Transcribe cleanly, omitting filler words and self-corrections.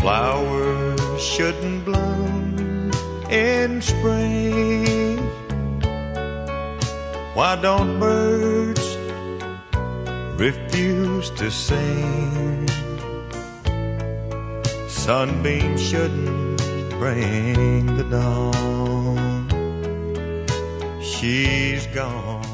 Flowers shouldn't bloom in spring. Why don't birds refuse to sing? Sunbeams shouldn't bring the dawn. She's gone.